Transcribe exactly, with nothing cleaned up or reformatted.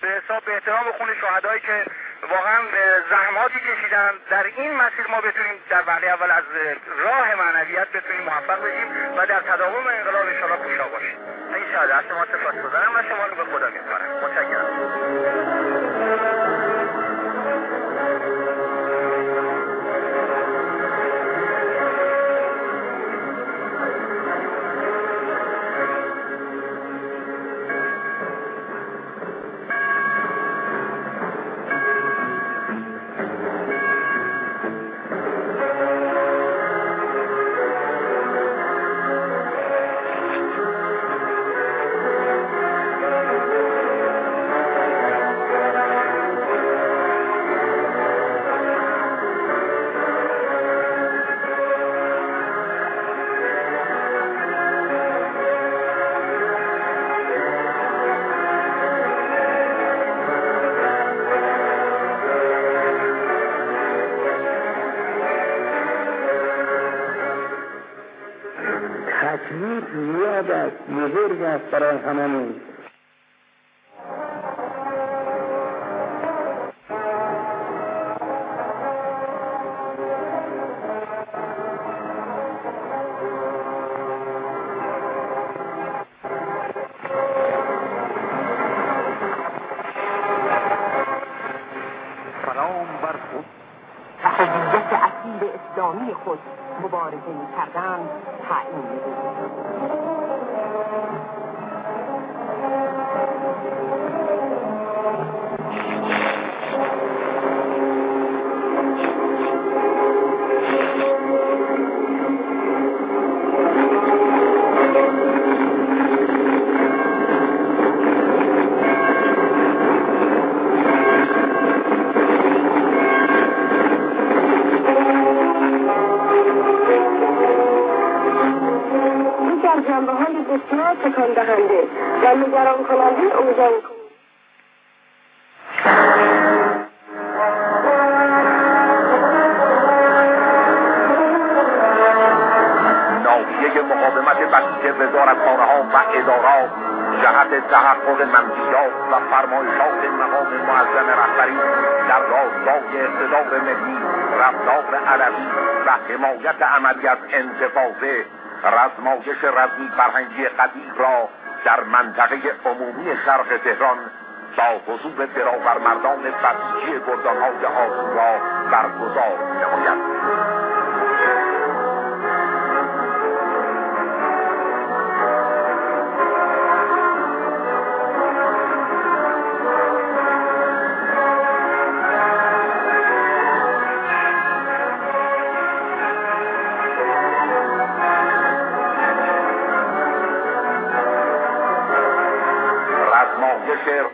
به حساب به احترام خون شهدایی که واقعا زحماتی کشیدن در این مسیر ما بتونیم در وهله اول از راه معنویت بتونیم موفق بشیم و در تداوم انقلاب ان شاءالله کوشا باشیم. ان شاءالله. از شما سپاسگزارم و شما رو به خدا می‌سپارم. متشکرم. تکلیف زیاد است، بزرگ است برای هممون. سلام بر خود و هویت اصیل اسلامی خود مبارزه می‌کردند تعیین می‌دید. جنبه‌های بسیار تکان دهنده و نگران کننده اوضاع ناحیه مقاومت بسیج وزارتخانه‌ها و ادارات جهت تحقق منشیات و فرمایشات مقام معظم رهبری در راستای اقتدار ملی، رفتار علوی و حمایت عملی از انتفاضه، رزمایش رزمی فرهنگی قدیر را در منطقه عمومی شرق تهران با حضور برابرمردان بسیجی گردانهای آشورا برگزار نماید. رزمایش